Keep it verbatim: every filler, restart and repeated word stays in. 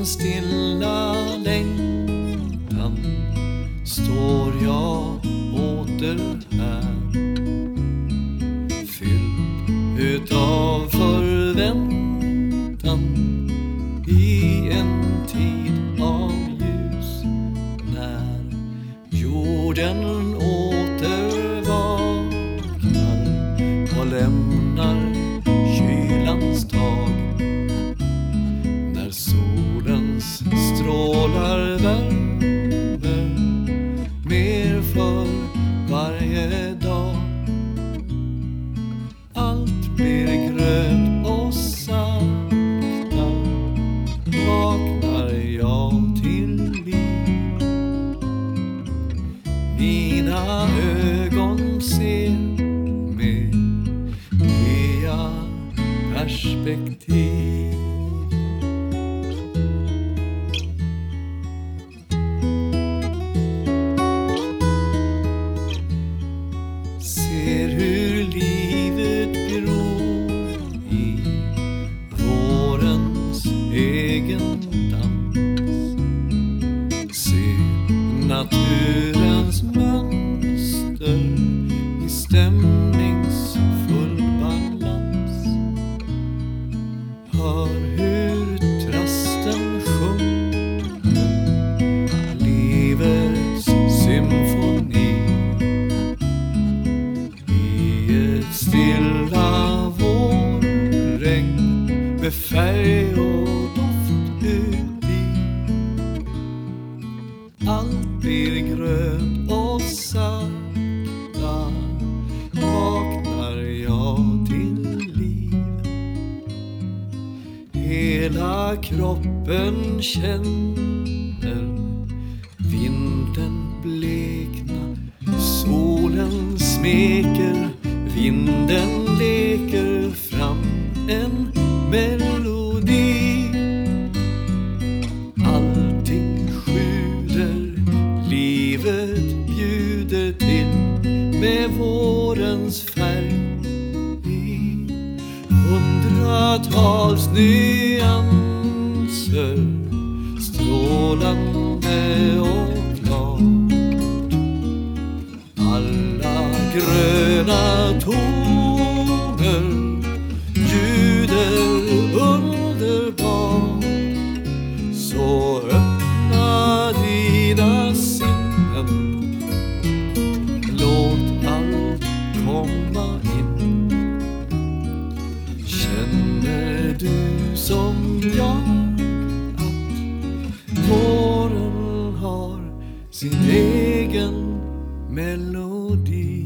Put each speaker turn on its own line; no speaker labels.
en stilla längtan står jag åter här, fylld utav förväntan i en tid av ljus, när jorden åter vaknar och lämnar kylans tag, när solens strålar värmer mer för varje dag. Allt blir grönt och sakta vaknar jag till liv. Mina ögon ser med nya perspektiv. Ser hur livet gror i vårens egen dans. Ser naturens mönster i stämningsfull balans. Hör hur trasten sjunger livets symfoni. Stilla vårregn med färg och doft uti. Allt blir grönt och sakta vaknar jag till liv. Hela kroppen känner vinden blekna, solen smeker, vinden leker fram en melodi. Allting sjuder, livet bjuder till med vårens färg i hundratals nyanser, strålande och klart. Alla gröna toner ljuder underbart. Så öppna dina sinnen, låt allt komma in. Känner du som jag att våren har sin egen melodi?